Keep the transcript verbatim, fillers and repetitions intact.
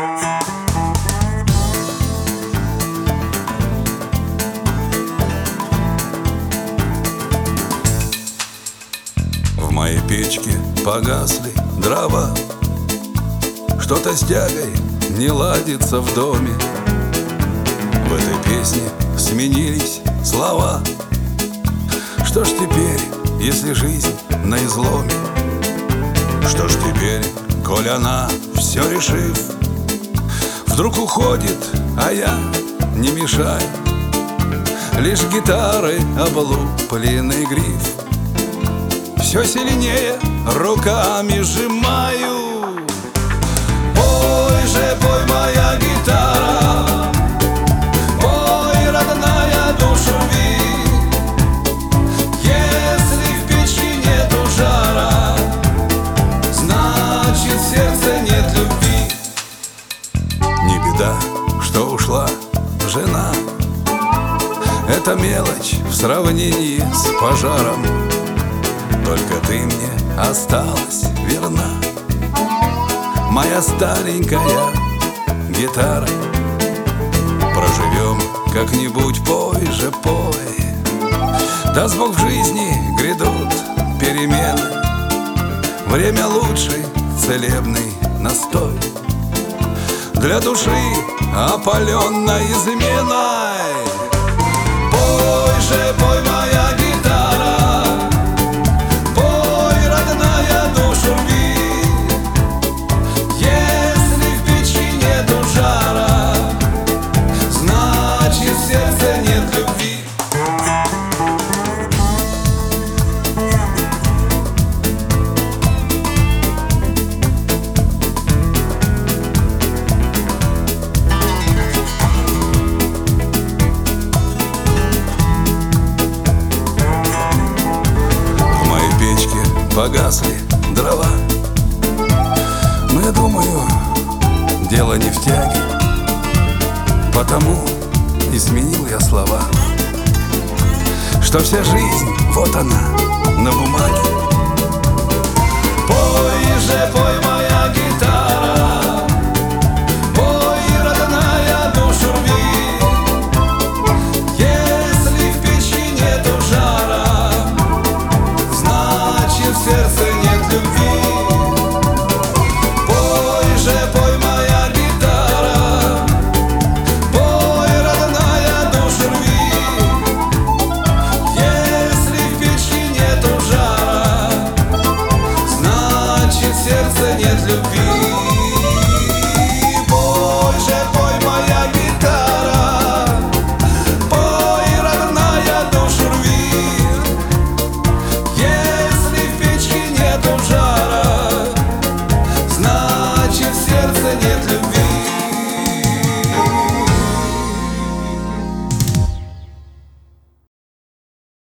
В моей печке погасли дрова, что-то с тягой не ладится в доме. В этой песне сменились слова. Что ж теперь, если жизнь на изломе? Что ж теперь, коль она, все решив, вдруг уходит, а я не мешаю? Лишь гитары облупленный гриф все сильнее руками сжимаю. Пой же, пой, моя гитара, пой, родная, душу рви. Если в печи нету жара, значит, в сердце нет любви. Не беда, что ушла жена, это мелочь в сравнении с пожаром. Только ты мне осталась верна, моя старенькая гитара. Проживем как-нибудь, пой же, пой. Даст Бог, в жизни грядут перемены, время лучший целебный настой для души, опаленной изменой. Пой же, пой, моя гитара, пой, родная, душу рви. Если в печи нету жара, значит, в сердце нет любви. Погасли дрова, но я думаю, дело не в тяге, потому изменил я слова, что вся жизнь, вот она, на бумаге. Пой же, пой,